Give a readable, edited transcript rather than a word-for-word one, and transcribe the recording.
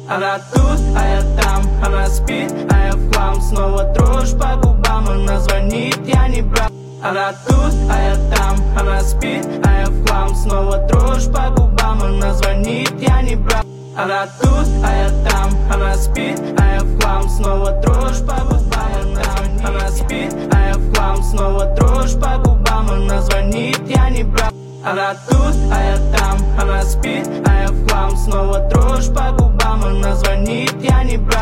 Она тут, а я там, она спит, а я в хлам. Снова дрожь по губам, она звонит, я не брал. Она тут, а я там, она спит, а я в хлам. Снова дрожь по губам, она звонит, я не брал. Она тут, а я там, она спит, а я в хлам. Снова дрожь по губам, она спит, а я в хлам. Снова дрожь по губам, она звонит, я не брал. Она тут, а я там, она спит, а я в хлам. Снова дрожь по губам, она звонит, я не брал.